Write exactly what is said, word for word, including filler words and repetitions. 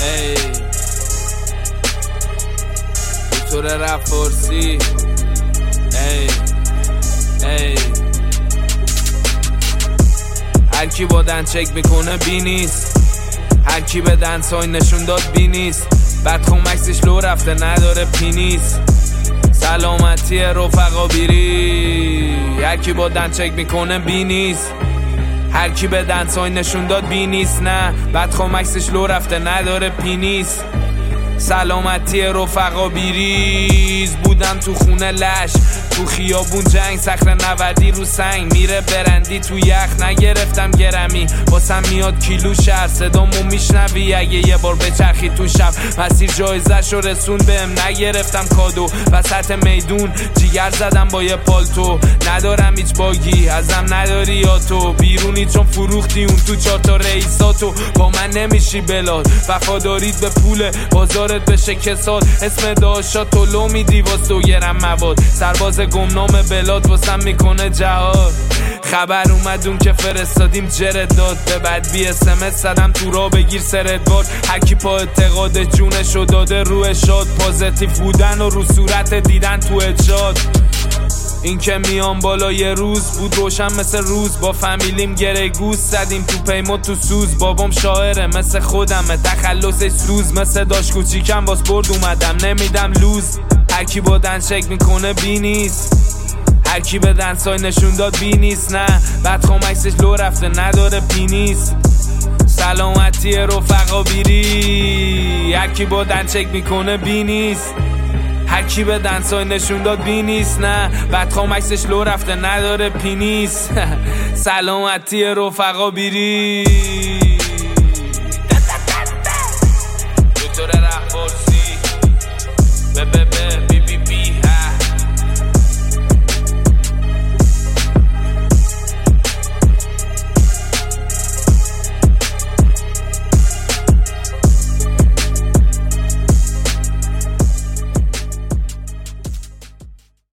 ای دکتر رپ فارسی ای ای هر کی با دن چک میکنه بی نیست، هر کی به دنسای نشون داد بی نیست، بعد خمکسش لو رفته نداره پینیست. سلامتی رفقا بیری، هر کی با دن چک میکنه بی نیست، هر کی به دنسای نشون داد بی نیست، نه بعد خمکسش لو رفته نداره پینیست. سلامتی رفقا بیریز، بودم تو خونه لش، تو خیابون جنگ، صخره نودی رو سنگ، میره برندی تو یخ، نگرفتم گرمی واسم میاد کیلو شهر، صدامو میشنوی اگه یه بار بچرخی تو شب، مسیر جایزش رو رسون بهم، نگرفتم کادو وسط میدون، جیگر زدم با یه پالتو، ندارم هیچ باگی ازم نداری یا تو بیرونی چون فروختی اون تو چهار تا رئیساتو، با من نمیشی بلاد، وفادارید به پول بازارت بشه کساد، اسم داشا تو لو میدی واس دو گرم مواد، سرباز گمنام بلاد واسم میکنه جهاد، خبر اومد اون که فرستادیم جرد داد، به بعد بی اس ام اس زدم تو را بگیر سردوار، هرکی پا اعتقاد جونشو داده روی شاد، پازیتیو بودن و رو صورت دیدن تو اجاد، این که میام بالا یه روز بود روشن مثل روز، با فامیلیم گره گوز زدیم تو پیما تو سوز، بابام شاعره مثل خودمه تخلصش سوز، مثل داشت کوچیکم باز برد اومدم نمیدم لوز، هر کی با دن چک میکنه بی نیست، هر کی به دنسای نشون داد بی نیست، نه بعد خمکسش لو رفته نداره پینیست. سلامتی رفقا بیری، هر کی با دن چک میکنه بی نیست، هر کی به دنسای نشون داد بی نیست، نه بعد خمکسش لو رفته نداره پینیست. سلامتی رفقا بیری.